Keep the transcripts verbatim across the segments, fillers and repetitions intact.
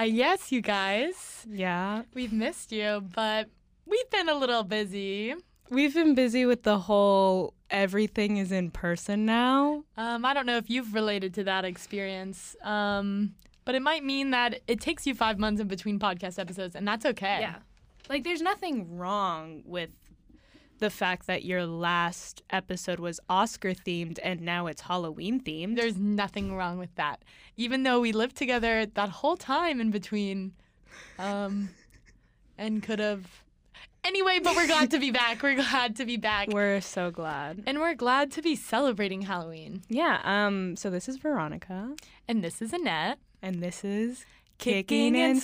Uh, yes, you guys. Yeah. We've missed you, but we've been a little busy. We've been busy with the whole everything is in person now. Um, I don't know if you've related to that experience, um, but it might mean that it takes you five months in between podcast episodes, and that's okay. Yeah. Like, there's nothing wrong with the fact that your last episode was Oscar-themed and now it's Halloween-themed. There's nothing wrong with that. Even though we lived together that whole time in between um, and could have... Anyway, but we're glad to be back. We're glad to be back. We're so glad. And we're glad to be celebrating Halloween. Yeah, um, so this is Veronica. And this is Annette. And this is Kicking and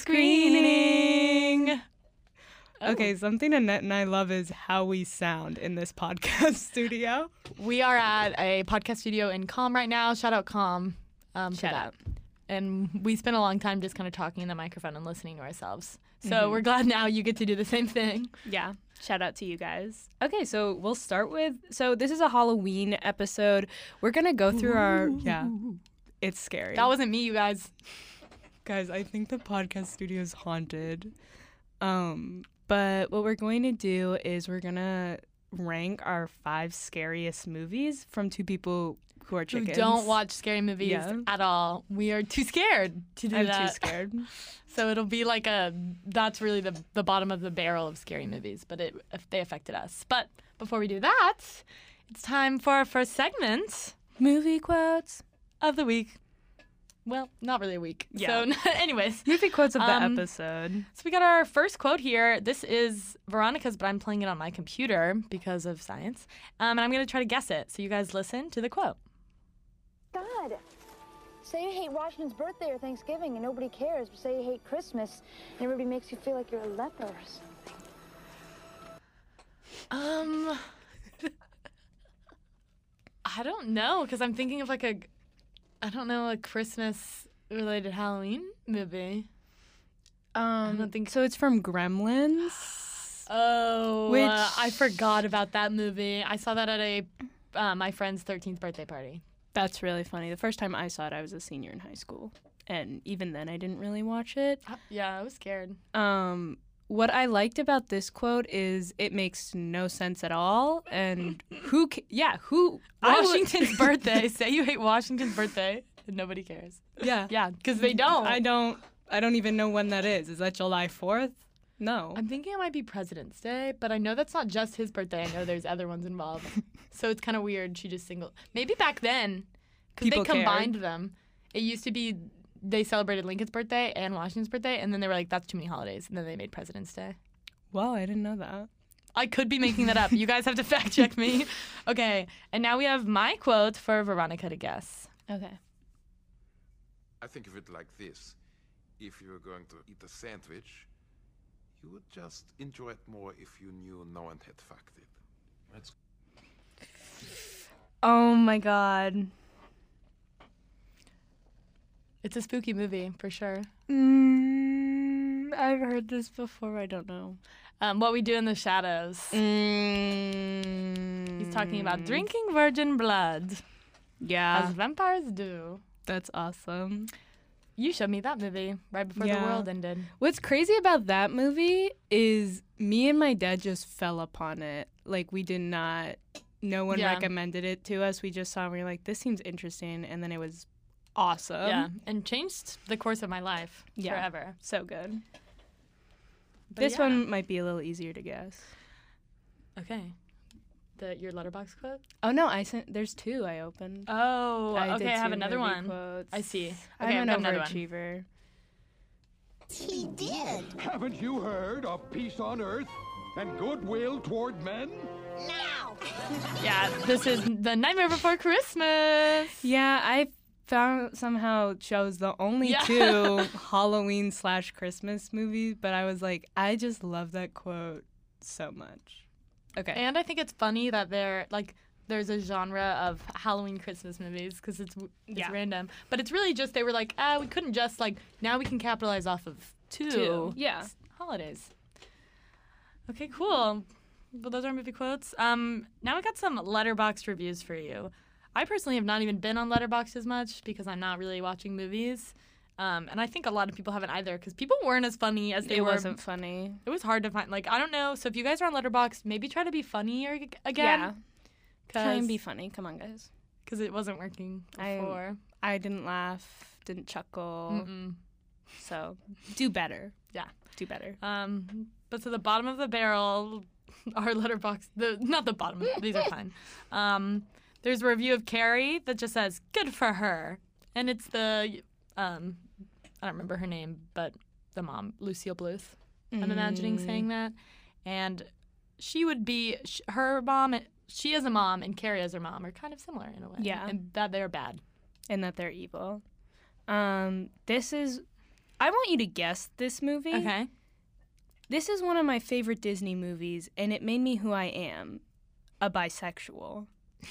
Screening. Oh. Okay, something Annette and I love is how we sound in this podcast studio. We are at a podcast studio in Calm right now. Shout out Calm um, for Shout that. out. And we spent a long time just kind of talking in the microphone and listening to ourselves. So Mm-hmm. we're glad now you get to do the same thing. Yeah, shout out to you guys. Okay, so we'll start with, so this is a Halloween episode. We're going to go through our, yeah, it's scary. That wasn't me, you guys. Guys, I think the podcast studio is haunted. Um, but what we're going to do is we're going to rank our five scariest movies from two people who are Who chickens. don't watch scary movies Yeah. at all. We are too scared to do I'm that. too scared. So it'll be like a, that's really the the bottom of the barrel of scary movies, but it if they affected us. But before we do that, it's time for our first segment Movie quotes. of the week. Well, not really a week. Yeah. So anyways, Movie quotes of the Um, episode. so we got our first quote here. This is Veronica's, but I'm playing it on my computer because of science. Um, and I'm going to try to guess it. So you guys listen to the quote. God. Say you hate Washington's birthday or Thanksgiving and nobody cares, but say you hate Christmas and everybody makes you feel like you're a leper or something. Um, I don't know, because I'm thinking of like a, I don't know, a Christmas-related Halloween movie. Um, don't think- so. It's from Gremlins. Oh, Which- uh, I forgot about that movie. I saw that at a uh, my friend's thirteenth birthday party. That's really funny. The first time I saw it, I was a senior in high school, and even then, I didn't really watch it. Uh, Yeah, I was scared. Um, what I liked about this quote is it makes no sense at all, and who? Ca- yeah, who? I would- Washington's birthday. Say you hate Washington's birthday, and nobody cares. Yeah, Yeah, because they don't. I don't. I don't even know when that is. Is that July fourth? No. I'm thinking it might be President's Day, but I know that's not just his birthday. I know there's other ones involved. So it's kind of weird. She just singled. Maybe back then, because they People cared. combined them. It used to be they celebrated Lincoln's birthday and Washington's birthday, and then they were like, that's too many holidays. And then they made President's Day. Wow, I didn't know that. I could be making that up. You guys have to fact check me. Okay, and now we have my quote for Veronica to guess. Okay. I think of it like this. If you were going to eat a sandwich, you would just enjoy it more if you knew no one had fucked it. That's Oh my God. It's a spooky movie, for sure. Mm, I've heard this before. I don't know. Um, What We Do in the Shadows. Mm, He's talking about drinking virgin blood, Yeah, as vampires do. that's awesome. You showed me that movie right before the Yeah. world ended. What's crazy about that movie is me and my dad just fell upon it. Like, we did not, no one Yeah. recommended it to us. We just saw it and we were like, this seems interesting. And then it was awesome. yeah, and changed the course of my life Yeah. forever. So good. But this yeah. one might be a little easier to guess. Okay. The your letterbox quote? Oh, no, I sent, there's two I opened. Oh, I okay. did I have two another movie one. Quotes. I see. I'm Okay, an I've got another one. overachiever. He did. Haven't you heard of peace on earth and goodwill toward men? Now. Yeah, this is The Nightmare Before Christmas. Yeah, I found somehow chose the only Yeah. two Halloween slash Christmas movies, but I was like, I just love that quote so much. Okay. And I think it's funny that there like there's a genre of Halloween Christmas movies because it's it's Yeah. random, but it's really just they were like, ah, we couldn't just like now we can capitalize off of two, Two, yeah. s- holidays. Okay, cool. Well, those are movie quotes. Um, now we got some Letterboxd reviews for you. I personally have not even been on Letterboxd as much because I'm not really watching movies. Um, and I think a lot of people haven't either because people weren't as funny as they it were. wasn't funny. It was hard to find. Like, I don't know. So if you guys are on Letterboxd, maybe try to be funnier ag- again. Yeah. Try and be funny. Come on, guys. Because it wasn't working before. I, I didn't laugh, didn't chuckle. Mm-mm. So do better. Yeah. Do better. Um, but to the bottom of the barrel, our Letterboxd, the not the bottom, these are fine. Um, there's a review of Carrie that just says, good for her. And it's the, um, I don't remember her name, but the mom, Lucille Bluth, I'm Mm. imagining saying that. And she would be, sh- her mom, she as a mom and Carrie as her mom are kind of similar in a way. Yeah. And that they're bad. And that they're evil. Um, this is, I want you to guess this movie. Okay. This is one of my favorite Disney movies, and it made me who I am, a bisexual.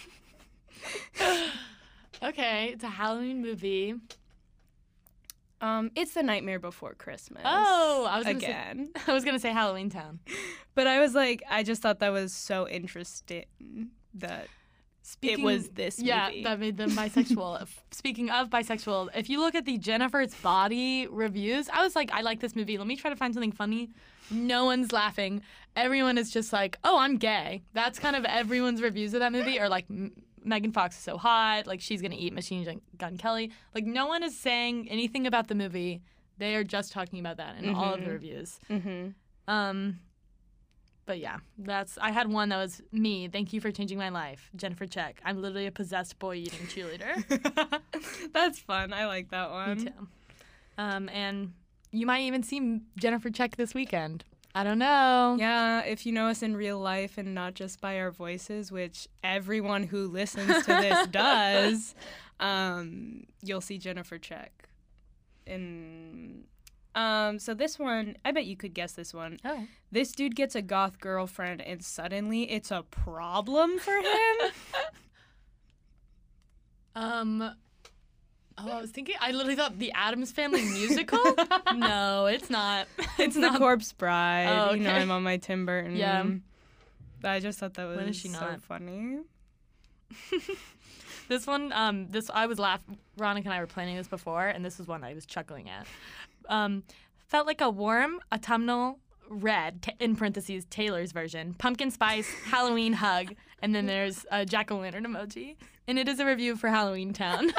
Okay, it's a Halloween movie. Um, it's The Nightmare Before Christmas. Oh, I was gonna again. Say, I was gonna say Halloween Town. But I was like, I just thought that was so interesting that Speaking, it was this yeah, movie. that made them bisexual. F- Speaking of bisexual, if you look at the Jennifer's Body reviews, I was like, I like this movie. Let me try to find something funny. No one's laughing. Everyone is just like, oh, I'm gay. That's kind of everyone's reviews of that movie. Or like, M- Megan Fox is so hot. Like, she's gonna eat Machine Gun Kelly. Like, no one is saying anything about the movie. They are just talking about that in mm-hmm. all of the reviews. Mm-hmm. Um. But yeah, that's. I had one that was me. Thank you for changing my life, Jennifer Check. I'm literally a possessed boy eating cheerleader. That's fun. I like that one. Me too. Um, and you might even see Jennifer Check this weekend. I don't know. Yeah, if you know us in real life and not just by our voices, which everyone who listens to this does, um, you'll see Jennifer Check. In um, so this one, I bet you could guess this one. Oh. This dude gets a goth girlfriend, and suddenly it's a problem for him. um. Oh, I was thinking. I literally thought the Addams Family musical. No, it's not. It's The Corpse Bride. Oh, You know, okay. I'm on my Tim Burton. Yeah. I just thought that was When is she so not? funny. This one, um, this I was laughing. Veronica and I were planning this before, and this was one I was chuckling at. Um, felt like a warm autumnal red, t- in parentheses, Taylor's version, pumpkin spice, Halloween hug, and then there's a jack-o'-lantern emoji. And it is a review for Halloween Town.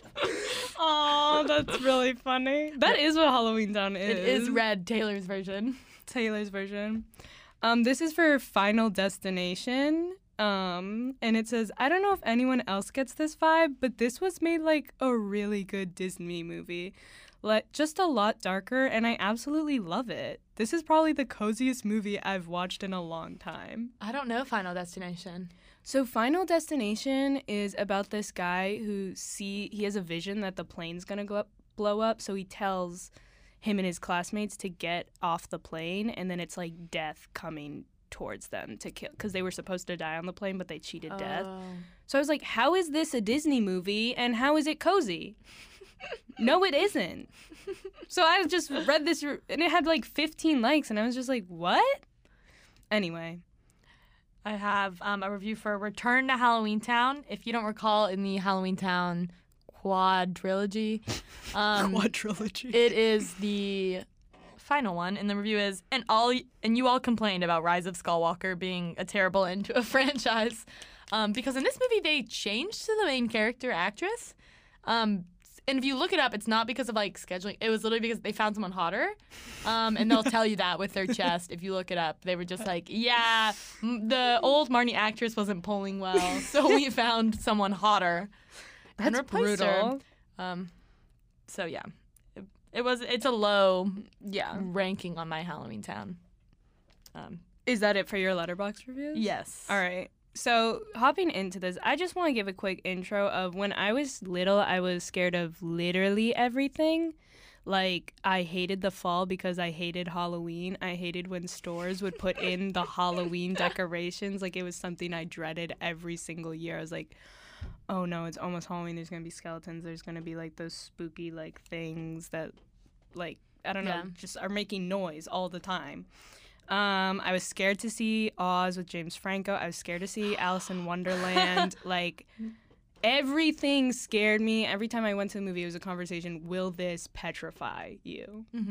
Oh, that's really funny. That is what Halloween Town is. It is red, Taylor's version. Taylor's version. Um, this is for Final Destination. Um, and it says, I don't know if anyone else gets this vibe, but this was made like a really good Disney movie. Like, just a lot darker, and I absolutely love it. This is probably the coziest movie I've watched in a long time. I don't know Final Destination. So Final Destination is about this guy who see he has a vision that the plane's gonna go up, blow up, so he tells him and his classmates to get off the plane, and then it's like death coming towards them to kill, because they were supposed to die on the plane, but they cheated death. Oh. So I was like, how is this a Disney movie, and how is it cozy? No, it isn't. So I just read this, and it had like fifteen likes, and I was just like, what? Anyway. I have um, a review for Return to Halloween Town. If you don't recall, in the Halloween Town quadrilogy, um, Quadrilogy. it is the final one. And the review is, and all and you all complained about Rise of Skullwalker being a terrible end to a franchise, um, because in this movie they changed to the main character actress. Um, And if you look it up, it's not because of, like, scheduling. It was literally because they found someone hotter. Um, and they'll tell you that with their chest if you look it up. They were just like, yeah, m- the old Marnie actress wasn't pulling well, so we found someone hotter. and That's replaced her. brutal. Um, so, yeah. It, it was, it's a low Yeah. ranking on my Halloween Town. Um, Is that it for your Letterboxd reviews? yes. All right. So hopping into this, I just want to give a quick intro of when I was little, I was scared of literally everything. Like, I hated the fall because I hated Halloween. I hated when stores would put in the Halloween decorations. Like, it was something I dreaded every single year. I was like, oh no, it's almost Halloween. There's going to be skeletons. There's going to be, like, those spooky, like, things that, like, I don't know, Yeah. just are making noise all the time. Um, I was scared to see Oz with James Franco. I was scared to see Alice in Wonderland. Like, everything scared me. Every time I went to the movie, it was a conversation, will this petrify you? Mm-hmm.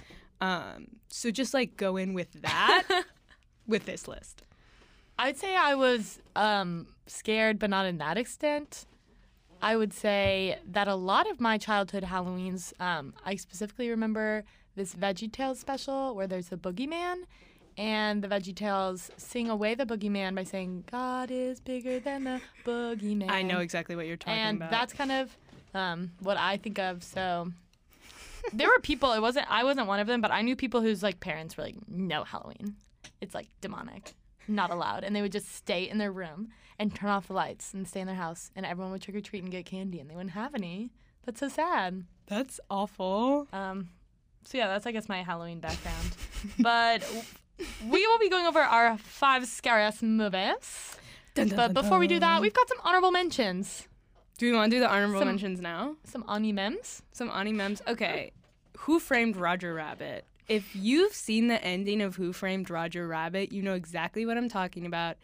Um, so just like go in with that with this list. I'd say I was um, scared, but not in that extent. I would say that a lot of my childhood Halloweens, um, I specifically remember this VeggieTales special where there's a boogeyman, and the VeggieTales sing away the boogeyman by saying, God is bigger than the boogeyman. I know exactly what you're talking and about. And that's kind of um, what I think of. So there were people, it wasn't, I wasn't one of them, but I knew people whose like parents were like, no Halloween. It's like demonic, not allowed. And they would just stay in their room and turn off the lights and stay in their house, and everyone would trick or treat and get candy, and they wouldn't have any. That's so sad. That's awful. Um, so yeah, that's I guess my Halloween background. But we will be going over our five scariest movies. Dun, dun, but dun, before we do that, we've got some honorable mentions. Do we want to do the honorable some, mentions now? Some Ani mems. Some Ani mems. Okay. Who Framed Roger Rabbit? If you've seen the ending of Who Framed Roger Rabbit, you know exactly what I'm talking about.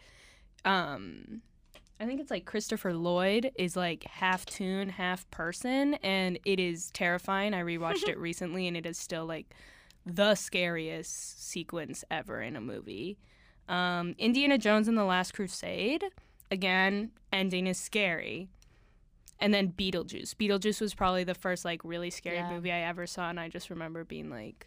Um, I think it's like Christopher Lloyd is like half toon, half person, and it is terrifying. I rewatched it recently, and it is still like the scariest sequence ever in a movie. Um, Indiana Jones and the Last Crusade, again, ending is scary. And then Beetlejuice. Beetlejuice was probably the first like really scary yeah. movie I ever saw, and I just remember being like,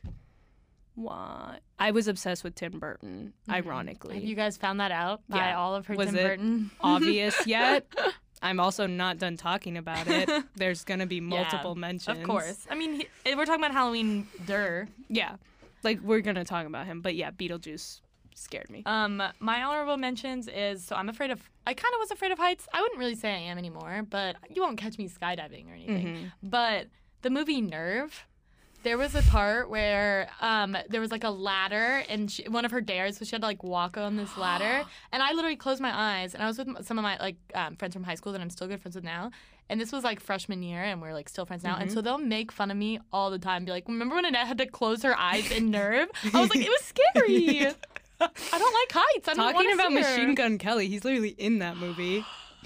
what? I was obsessed with Tim Burton, mm-hmm. ironically. Have you guys found that out by yeah. all of her was Tim it Burton? Obvious yet? I'm also not done talking about it. There's going to be multiple yeah, mentions. Of course. I mean, he, we're talking about Halloween, der. Yeah. Like, we're going to talk about him. But yeah, Beetlejuice scared me. Um, my honorable mentions is, so I'm afraid of, I kind of was afraid of heights. I wouldn't really say I am anymore, but you won't catch me skydiving or anything. Mm-hmm. But the movie Nerve, there was a part where um, there was like a ladder, and she, one of her dares was she had to like walk on this ladder. And I literally closed my eyes, and I was with some of my like um, friends from high school that I'm still good friends with now. And this was like freshman year, and we're like still friends now. Mm-hmm. And so they'll make fun of me all the time, be like, "Remember when Annette had to close her eyes in Nerve?" I was like, "It was scary. I don't like heights. I don't Talking about see her. Machine Gun Kelly, he's literally in that movie."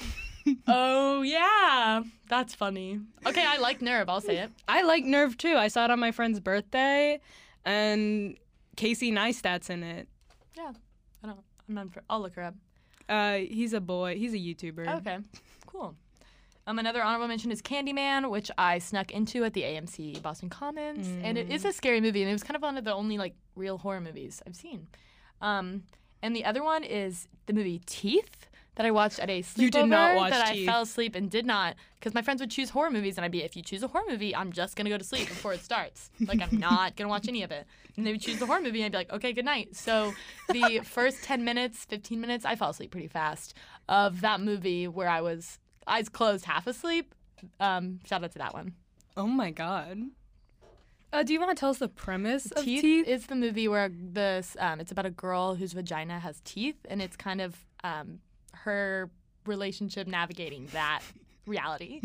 Oh, yeah. That's funny. Okay, I like Nerve. I'll say it. I like Nerve, too. I saw it on my friend's birthday, and Casey Neistat's in it. Yeah. I don't, I'm not for, I'll look her up. Uh, he's a boy. He's a YouTuber. Okay. Cool. Um, another honorable mention is Candyman, which I snuck into at the A M C Boston Commons. Mm. And it is a scary movie, and it was kind of one of the only, like, real horror movies I've seen. Um, and the other one is the movie Teeth, that I watched at a sleepover. You did not watch that Teeth. I fell asleep and did not, because my friends would choose horror movies, and I'd be, if you choose a horror movie, I'm just gonna go to sleep before it starts. Like, I'm not gonna watch any of it. And they would choose the horror movie, and I'd be like, okay, good night. So the first ten minutes, fifteen minutes, I fell asleep pretty fast of that movie where I was eyes closed, half asleep. Um, shout out to that one. Oh my god. Uh, do you want to tell us the premise of Teeth? Teeth? It's the movie where this um, it's about a girl whose vagina has teeth, and it's kind of um, her relationship navigating that reality.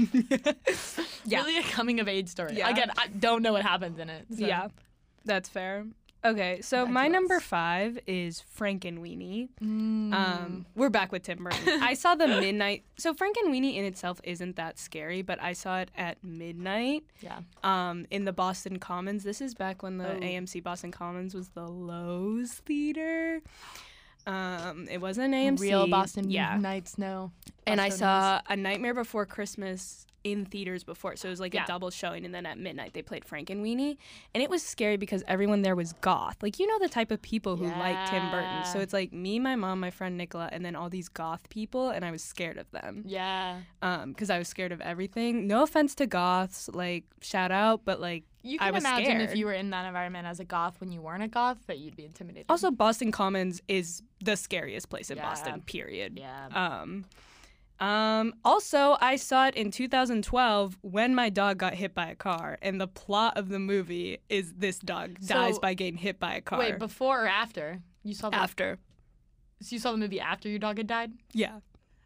Yeah. Really a coming of age story. Yeah. Again, I don't know what happens in it. So. Yeah, that's fair. Okay, so Back my to number us. five is Frankenweenie. Mm. Um, we're back with Tim Burton. I saw the midnight. So Frankenweenie in itself isn't that scary, but I saw it at midnight. Yeah. Um, in the Boston Commons. This is back when the Oh. A M C Boston Commons was the Lowe's Theater. Um, it wasn't A M C. Real Boston yeah. Nights, no. And I Bostonians. saw A Nightmare Before Christmas in theaters before. So it was like Yeah. a double showing, and then at midnight they played Frankenweenie. And it was scary because everyone there was goth. Like, you know the type of people who like Tim Burton. So Yeah. it's like me, my mom, my friend Nicola, and then all these goth people, and I was scared of them. Yeah. Um, because I was scared of everything. No offense to goths, like, shout out, but like, You I can was imagine scared. if you were in that environment as a goth when you weren't a goth that you'd be intimidated. Also, Boston Commons is the scariest place in Yeah. Boston, period. Yeah. Um, um, also, I saw it in two thousand twelve when my dog got hit by a car, and the plot of the movie is this dog So- dies by getting hit by a car. Wait, before or after? You saw the After. So you saw the movie after your dog had died? Yeah.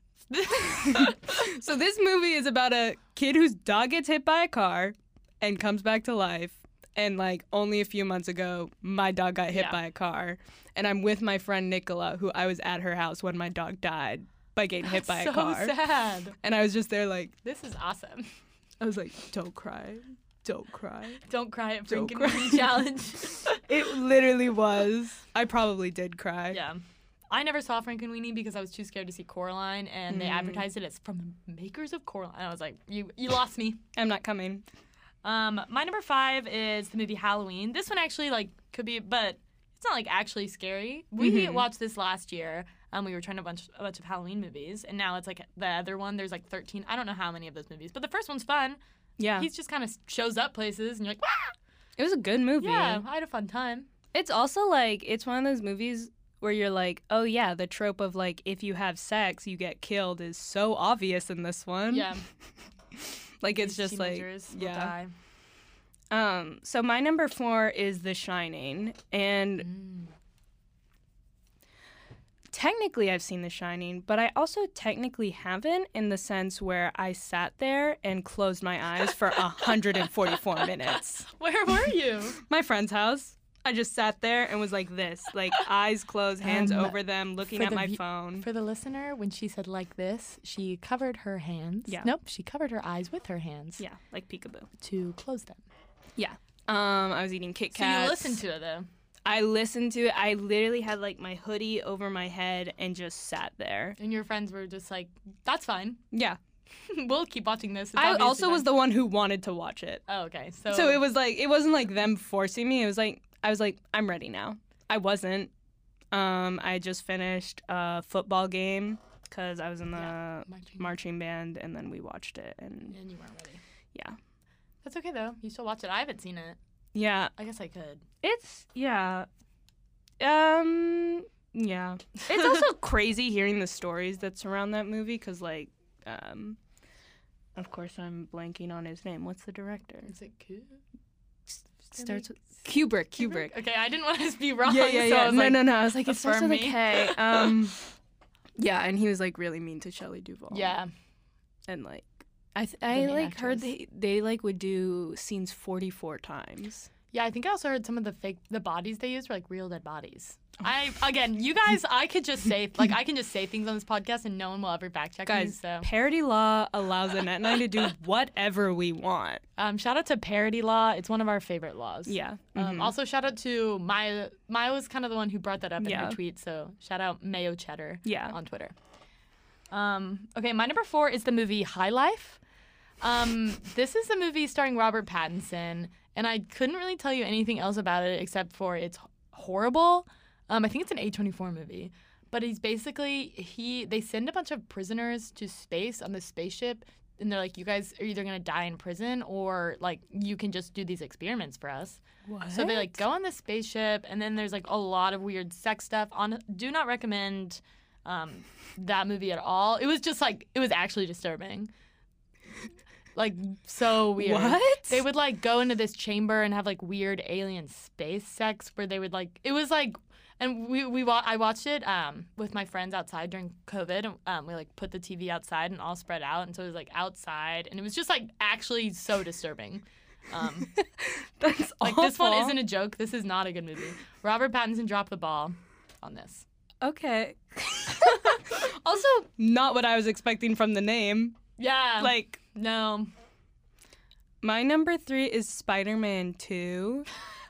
So this movie is about a kid whose dog gets hit by a car and comes back to life. And like only a few months ago, my dog got hit Yeah. by a car. And I'm with my friend Nicola, who I was at her house when my dog died. by getting hit by so a car. sad. And I was just there like, This is awesome. I was like, don't cry. Don't cry. Don't cry at Don't Franken cry. Weenie challenge. It literally was. I probably did cry. Yeah. I never saw Frankenweenie because I was too scared to see Coraline, and they Mm. advertised it as from the makers of Coraline. I was like, you you lost me. I'm not coming. Um, my number five is the movie Halloween. This one actually like could be, but it's not like actually scary. We Mhm. watched this last year. Um, we were trying a bunch a bunch of Halloween movies, and now it's like the other one. There's like thirteen. I don't know how many of those movies, but the first one's fun. Yeah. He's just kind of shows up places, and you're like, wow. It was a good movie. Yeah, I had a fun time. It's also like, it's one of those movies where you're like, oh yeah, the trope of like, if you have sex, you get killed is so obvious in this one. Yeah, Like, it's These just like, teenagers will yeah. die. Um, so my number four is The Shining, and Mm. technically I've seen The Shining, but I also technically haven't in the sense where I sat there and closed my eyes for one hundred forty-four minutes. Where were you? My friend's house. I just sat there and was like this, like eyes closed, hands Um, over them, looking for at the my vi- phone. For the listener, when she said like this, she covered her hands. Yeah. Nope, she covered her eyes with her hands Yeah, like peekaboo. to close them. Yeah. Um, I was eating Kit So you Kats. listened to it though. I listened to it. I literally had like my hoodie over my head and just sat there. And your friends were just like, that's fine. Yeah. We'll keep watching this. It's I obviously also was fun." the one who wanted to watch it. Oh, okay. So, So it was like, it wasn't like them forcing me. It was like, I was like, I'm ready now. I wasn't. Um, I just finished a football game because I was in the Yeah, marching. marching band, and then we watched it. And And you weren't ready. yeah. That's okay though. You still watch it. I haven't seen it. Yeah. I guess I could. It's, yeah. Um, yeah. It's also crazy hearing the stories that surround that movie because, like, um, of course, I'm blanking on his name. What's the director? Is it cool? Starts with Kubrick. Kubrick. Okay, I didn't want to be wrong. Yeah, yeah, so I yeah. was No, like, no, no. I was like, it starts affirm with a me. K. Um, yeah, and he was like really mean to Shelley Duvall. Yeah. and like, I th- The I main like heard actress. they they like would do scenes forty-four times. Yeah, I think I also heard some of the fake the bodies they used were like real dead bodies. Oh. I again, you guys, I could just say like I can just say things on this podcast and no one will ever fact check me. Guys, So parody law allows Annette and I to do whatever we want. um, shout out to Parody Law. It's one of our favorite laws. Yeah. Um, mhm. Also, shout out to Maya. Maya was kind of the one who brought that up in Yeah. her tweet. So shout out Mayo Cheddar. Yeah. On Twitter. Um, okay, my number four is the movie High Life. Um, this is a movie starring Robert Pattinson, and I couldn't really tell you anything else about it except for it's horrible. Um, I think it's an A twenty-four movie, but he's basically he. They send a bunch of prisoners to space on the spaceship, and they're like, "You guys are either gonna die in prison, or like you can just do these experiments for us." What? So they like go on the spaceship, and then there's like a lot of weird sex stuff. On do not recommend um, that movie at all. It was just like it was actually disturbing, like so weird. What? They would like go into this chamber and have like weird alien space sex where they would like it was like. And we we wa- I watched it um with my friends outside during COVID. And, um, we like put the T V outside and all spread out, and so it was like outside, and it was just like actually so disturbing. Um, That's like awful. this one isn't a joke. This is not a good movie. Robert Pattinson dropped the ball on this. Okay. Also, not what I was expecting from the name. Yeah. Like, no. my number three is Spider-Man two.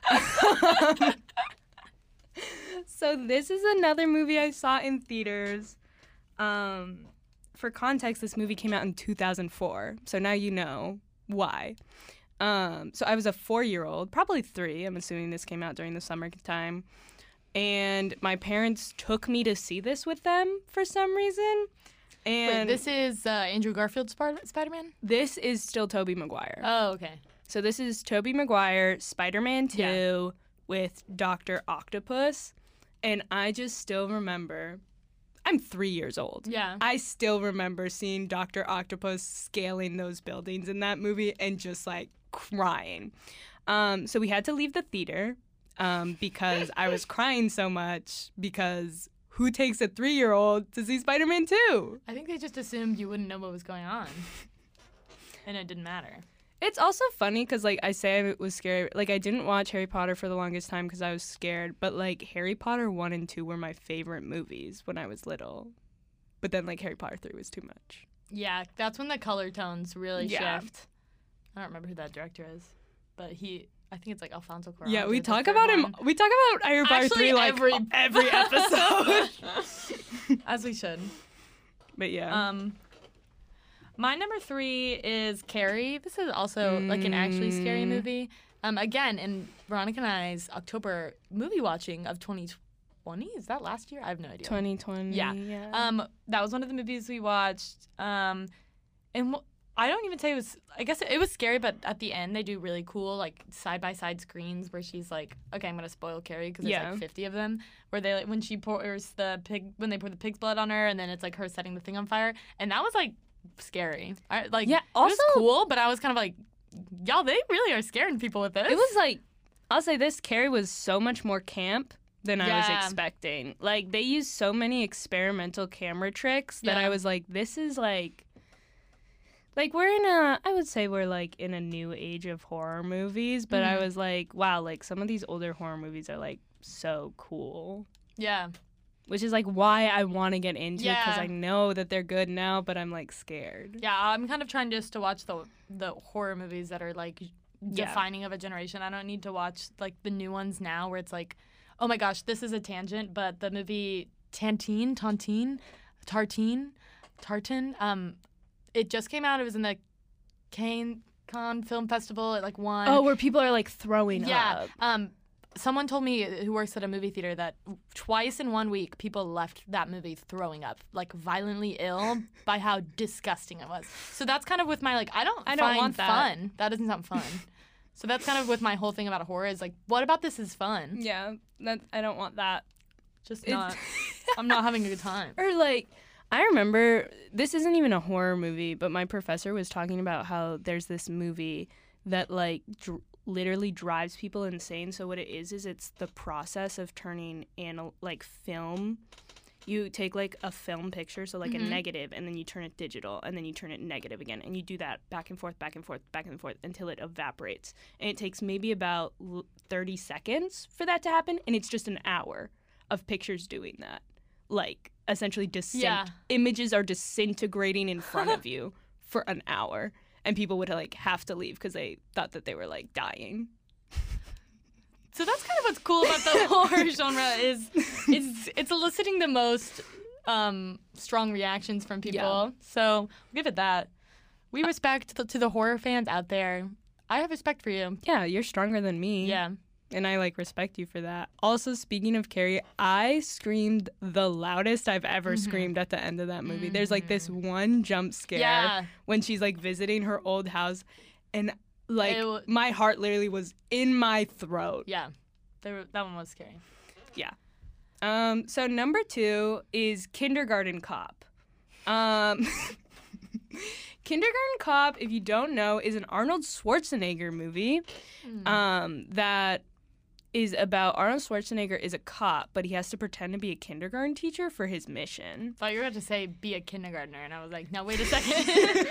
So this is another movie I saw in theaters. Um, for context, this movie came out in two thousand four. So now you know why. Um, so I was a four-year-old, probably three. I'm assuming this came out during the summertime. And my parents took me to see this with them for some reason. Wait, And this is uh, Andrew Garfield's Spar- Spider-Man? this is still Tobey Maguire. Oh, okay. So this is Tobey Maguire, Spider-Man two Yeah. with Doctor Octopus. And I just still remember, I'm three years old. Yeah. I still remember seeing Doctor Octopus scaling those buildings in that movie and just like crying. Um, so we had to leave the theater um, because I was crying so much because who takes a three-year-old to see Spider-Man two? I think they just assumed you wouldn't know what was going on. And it didn't matter. It's also funny because, like, I say I was scared. Like, I didn't watch Harry Potter for the longest time because I was scared. But, like, Harry Potter one and two were my favorite movies when I was little. but then like Harry Potter three was too much. Yeah, that's when the color tones really Yeah. shift. I don't remember who that director is, but he, I think it's like Alfonso Cuarón. Yeah, we did the talk third about him. one. We talk about Harry Potter Actually, three like every- every episode. As we should. But yeah. Um, my number three is Carrie. This is also like an actually scary Mm. movie. Um, again, in Veronica and I's October movie watching of twenty twenty. Is that last year? I have no idea. twenty twenty. Yeah. yeah. Um, that was one of the movies we watched. Um, and wh- I don't even say it was. I guess it, it was scary, but at the end they do really cool like side by side screens where she's like, "Okay, I'm gonna spoil Carrie because there's Yeah. like fifty of them." Where they like when she pours the pig when they pour the pig's blood on her, and then it's like her setting the thing on fire, and that was like scary. I, like Yeah, it was also- cool, but I was kind of like, y'all, they really are scaring people with this. It was like, I'll say this, Carrie was so much more camp than I was Yeah. expecting. Like, they used so many experimental camera tricks that Yeah. I was like, this is like, like we're in a, I would say we're like in a new age of horror movies, but I Mhm. was like, wow, like some of these older horror movies are like so cool. yeah. Which is like why I want to get into it because Yeah. I know that they're good now, but I'm like scared. Yeah, I'm kind of trying just to watch the the horror movies that are like Yeah. defining of a generation. I don't need to watch like the new ones now where it's like, oh my gosh, this is a tangent, but the movie Tantine, Tantine, Tartine, Tartan, um, it just came out. It was in the Cannes Cannes Film Festival. It like won. Oh, where people are like throwing yeah. up. Um, someone told me who works at a movie theater that twice in one week people left that movie throwing up, like violently ill by how disgusting it was. So that's kind of with my like I don't I don't find want that. fun. That doesn't sound fun. So that's kind of with my whole thing about horror is like, what about this is fun? Yeah, that I don't want that. Just It's- not. I'm not having a good time. Or like, I remember this isn't even a horror movie, but my professor was talking about how there's this movie that like dr- literally drives people insane. So what it is is it's the process of turning anal- like film. You take like a film picture, so like a negative, and then you turn it digital, and then you turn it negative again, and you do that back and forth, back and forth, back and forth until it evaporates. And it takes maybe about l- thirty seconds for that to happen, and it's just an hour of pictures doing that. Like essentially, disint- Yeah. images are disintegrating in front of you for an hour, and people would like have to leave because they thought that they were like dying. So that's kind of what's cool about the horror genre is it's it's eliciting the most um, strong reactions from people. Yeah. So we'll give it that. We respect the, to the horror fans out there. I have respect for you. Yeah, you're stronger than me. Yeah. And I like respect you for that. Also, speaking of Carrie, I screamed the loudest I've ever Mm-hmm. screamed at the end of that movie. There's like this one jump scare Yeah. when she's like visiting her old house, and like It w- my heart literally was in my throat. Yeah. They were, that one was scary. Yeah. Um. So number two is Kindergarten Cop. Um. Kindergarten Cop, if you don't know, is an Arnold Schwarzenegger movie. Um. That is about Arnold Schwarzenegger is a cop, but he has to pretend to be a kindergarten teacher for his mission. Thought you were about to say be a kindergartner, and I was like, no, wait a second.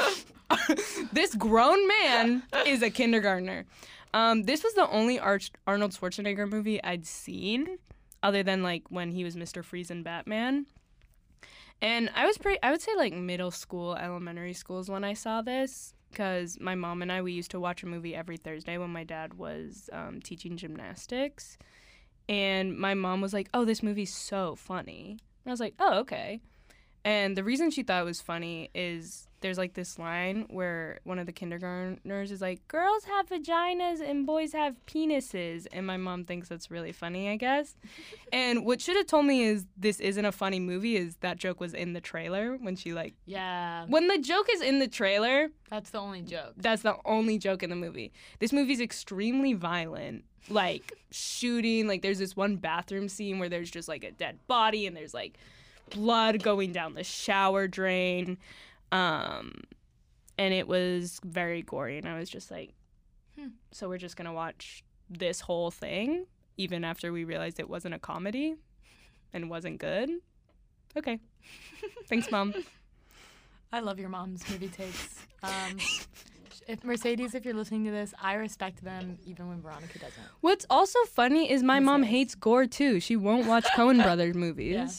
This grown man is a kindergartner. Um, this was the only Ar- Arnold Schwarzenegger movie I'd seen, other than like when he was Mister Freeze in Batman. And I was pretty, I would say like middle school, elementary schools when I saw this, because my mom and I, we used to watch a movie every Thursday when my dad was um, teaching gymnastics. And my mom was like, oh, this movie's so funny. And I was like, oh, okay. And the reason she thought it was funny is there's like this line where one of the kindergartners is like, girls have vaginas and boys have penises. And my mom thinks that's really funny, I guess. And what should have told me is this isn't a funny movie is that joke was in the trailer when she like, yeah. when the joke is in the trailer, That's the only joke. that's the only joke in the movie. This movie's extremely violent, like shooting. Like there's this one bathroom scene where there's just like a dead body and there's like blood going down the shower drain. Um, and it was very gory. And I was just like, hmm, so we're just going to watch this whole thing, even after we realized it wasn't a comedy and wasn't good? Okay. Thanks, Mom. I love your mom's movie takes. Um, if Mercedes, if you're listening to this, I respect them even when Veronica doesn't. What's also funny is my Yes, mom yes. hates gore too. She won't watch Coen Brothers movies.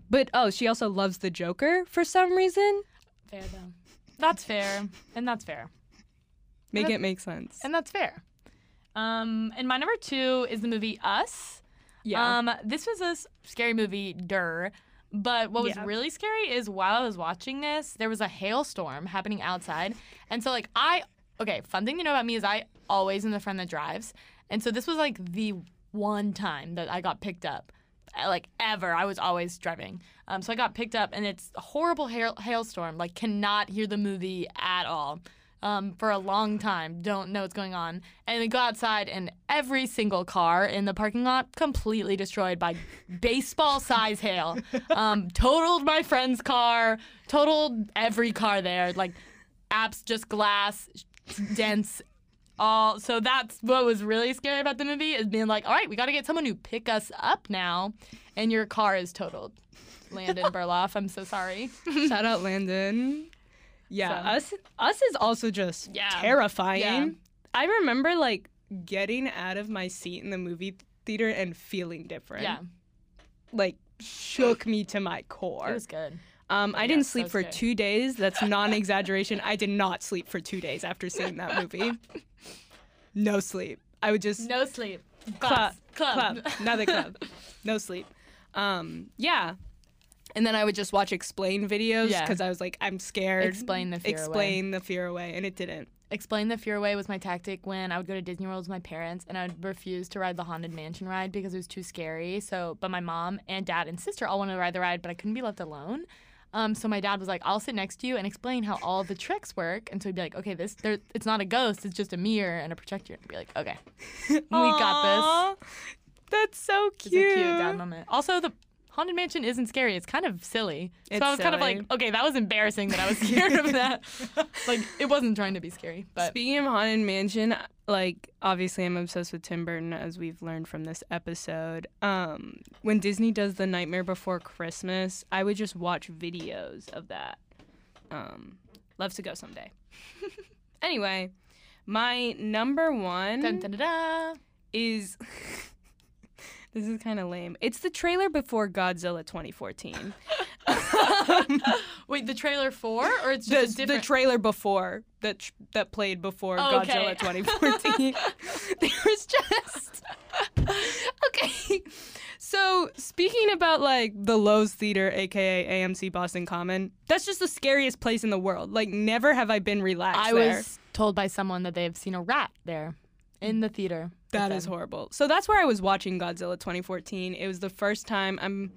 But oh, she also loves the Joker for some reason. Fair though. That's fair, and that's fair, Make And it make sense. and that's fair. Um, and my number two is the movie Us. Yeah. Um, this was a s- scary movie, der. But what was Yeah. really scary is while I was watching this, there was a hailstorm happening outside. And so, like, I, okay, fun thing to know about me is I always am the friend that drives. And so this was, like, the one time that I got picked up. Uh, Like, ever. I was always driving. Um, so I got picked up, and it's a horrible hail- hailstorm. Like, cannot hear the movie at all. Um, for a long time, don't know what's going on. And we go outside, and every single car in the parking lot completely destroyed by baseball-size hail. Um, totaled my friend's car, totaled every car there. Like, apps, just glass, dents, all. So that's what was really scary about the movie is being like, all right, we got to get someone to pick us up now, and your car is totaled. Landon Burloff, I'm so sorry. Shout out Landon. Yeah, So- us us is also just Yeah. terrifying. Yeah. I remember like getting out of my seat in the movie theater and feeling different. Yeah, Like shook me to my core. it was good. Um, I yeah, didn't so sleep for scary. two days. That's non-exaggeration. I did not sleep for two days after seeing that movie. No sleep. I would just No sleep. clap, Class. Club. clap, another club. No sleep. Um, yeah. And then I would just watch explain videos Yeah. because I was like, I'm scared. Explain the fear away. Explain the fear away, and it didn't. Explain the fear away was my tactic when I would go to Disney World with my parents, and I would refuse to ride the Haunted Mansion ride because it was too scary. So, but my mom and dad and sister all wanted to ride the ride, but I couldn't be left alone. Um, so my dad was like, "I'll sit next to you and explain how all the tricks work." And so he'd be like, "Okay, this there, it's not a ghost; it's just a mirror and a projector." And I'd be like, "Okay, we got this." Aw, That's so It's a cute. cute dad moment. Also, the Haunted Mansion isn't scary. It's kind of silly. It's so I was kind of silly. like, okay, that was embarrassing that I was scared of that. Like, it wasn't trying to be scary, but Speaking of Haunted Mansion, like obviously I'm obsessed with Tim Burton, as we've learned from this episode. Um, when Disney does The Nightmare Before Christmas, I would just watch videos of that. Um, love to go someday. Anyway, my number one dun, dun, dun, dun. is this is kind of lame. It's the trailer before Godzilla twenty fourteen. Wait, the trailer for, or it's the, just a the different? trailer before that tr- that played before Oh, okay. Godzilla twenty fourteen. There was just okay. So speaking about like the Lowe's Theater, aka A M C Boston Common, that's just the scariest place in the world. Like never have I been relaxed I there. was told by someone that they have seen a rat there in the theater. That with is them. horrible. So that's where I was watching Godzilla twenty fourteen. It was the first time I'm.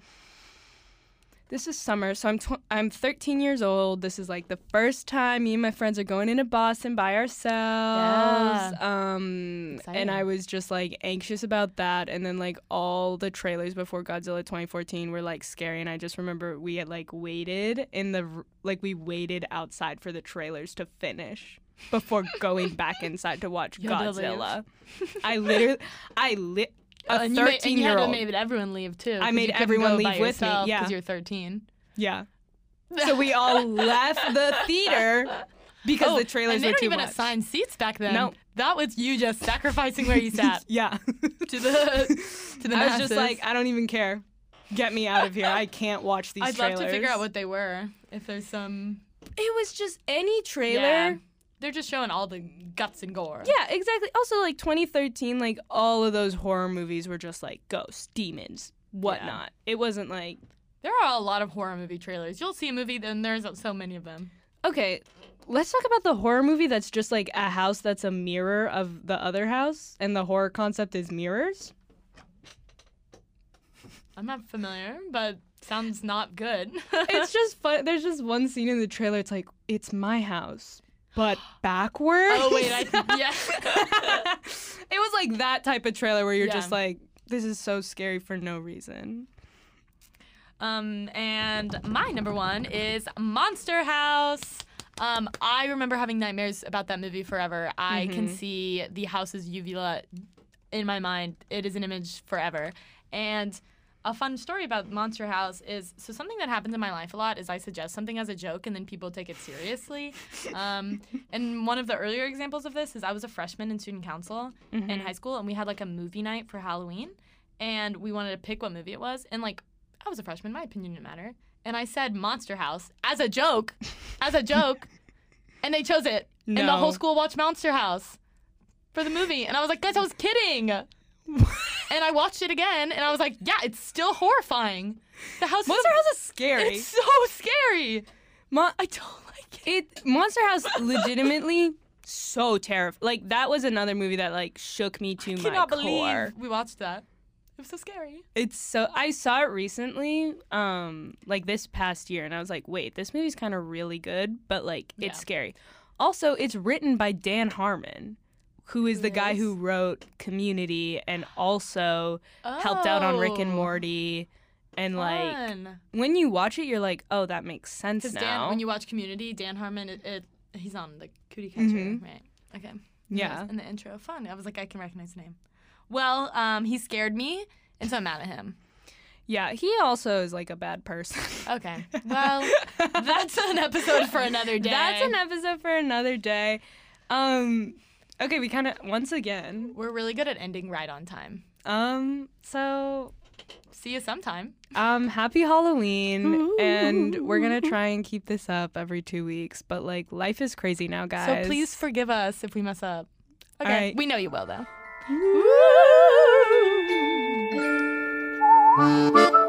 This is summer, so I'm tw- I'm thirteen years old. This is like the first time me and my friends are going into Boston by ourselves. Um, Exciting. and I was just like anxious about that. And then like all the trailers before Godzilla twenty fourteen were like scary. And I just remember we had like waited in the r- like we waited outside for the trailers to finish before going back inside to watch You had to leave. Godzilla. I literally, I lit Oh, a and you made- and thirteen you year had to old. made everyone leave too. I made you couldn't everyone go leave by with me, yourself yeah. because you're thirteen. Yeah. So we all left the theater because oh, the trailers and they were don't too even much. assign seats back then. No. That was you just sacrificing where you sat Yeah. to the to the I was masses. just like, I don't even care. Get me out of here. I can't watch these I'd trailers. love to figure out what they were. If there's some, It was just any trailer. yeah, they're just showing all the guts and gore. Yeah, exactly. Also, like twenty thirteen, like all of those horror movies were just like ghosts, demons, whatnot. It wasn't like, There are a lot of horror movie trailers. You'll see a movie, then there's so many of them. okay, let's talk about the horror movie that's just like a house that's a mirror of the other house, and the horror concept is mirrors. I'm not familiar, but sounds not good. It's just fun. There's just one scene in the trailer. It's like, it's my house, but backwards. Oh wait, I yeah. It was like that type of trailer where you're Yeah. just like, this is so scary for no reason. Um, and my number one is Monster House. Um, I remember having nightmares about that movie forever. I can see the house's uvula in my mind. It is an image forever. And a fun story about Monster House is, so something that happens in my life a lot is I suggest something as a joke and then people take it seriously. Um, and one of the earlier examples of this is I was a freshman in student council in high school, and we had like a movie night for Halloween, and we wanted to pick what movie it was. And like I was a freshman. My opinion didn't matter. And I said Monster House as a joke, as a joke, and they chose it. No. And the whole school watched Monster House for the movie. And I was like, guys, I was kidding. And I watched it again, and I was like, yeah, it's still horrifying. The house Monster is, House is scary. It's so scary. Mon- I don't like it. it Monster House legitimately so terrifying. Like that was another movie that like shook me to I my cannot core. believe we watched that. It was so scary. It's so I saw it recently, um, like this past year, and I was like, wait, this movie's kind of really good, but like it's Yeah. scary. Also, it's written by Dan Harmon, who is Who the guy is? who wrote Community and also helped out on Rick and Oh, Morty. And like fun. when you watch it, you're like, oh, that makes sense Because now. Dan, when you watch Community, Dan Harmon, it, it he's on the Cootie Catcher, Mhm. right? Okay. He Yeah. was in the intro, fun. I was like, I can recognize the name. Well, um, he scared me, and so I'm mad at him. Yeah, he also is like a bad person. Okay. Well, that's an episode for another day. That's an episode for another day. Um, okay, we kind of once again. We're really good at ending right on time. Um, so See you sometime. um, happy Halloween, and we're gonna try and keep this up every two weeks. But like, life is crazy now, guys. So please forgive us if we mess up. All Okay. right. We know you will, though. Woo!